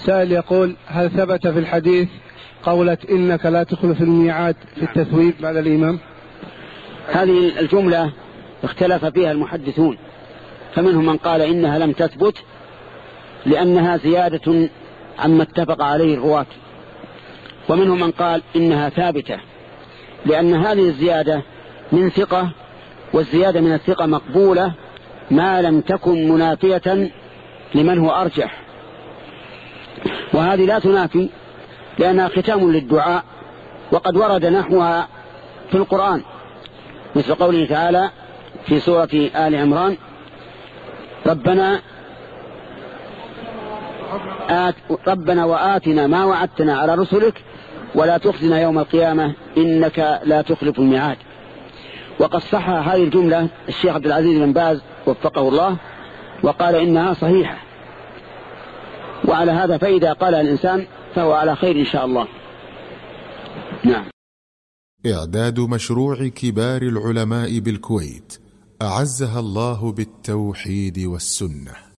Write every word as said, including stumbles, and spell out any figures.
السائل يقول: هل ثبت في الحديث قولة إنك لا تخلف الميعاد في التثويب بعد الإمام؟ هذه الجملة اختلف فيها المحدثون، فمنهم من قال إنها لم تثبت لأنها زيادة عما اتفق عليه الرواة، ومنهم من قال إنها ثابتة لأن هذه الزيادة من ثقة، والزيادة من الثقة مقبولة ما لم تكن منافية لمن هو أرجح، وهذه لا تنافي لأنها ختام للدعاء، وقد ورد نحوها في القرآن مثل قوله تعالى في سورة آل عمران: ربنا آت ربنا وآتنا ما وعدتنا على رسلك ولا تخزنا يوم القيامة إنك لا تخلف الميعاد. وقد صح هذه الجملة الشيخ عبد العزيز بن باز وفقه الله وقال إنها صحيحة، وعلى هذا فإذا قال الإنسان فهو على خير إن شاء الله. نعم. إعداد مشروع كبار العلماء بالكويت أعزها الله بالتوحيد والسنة.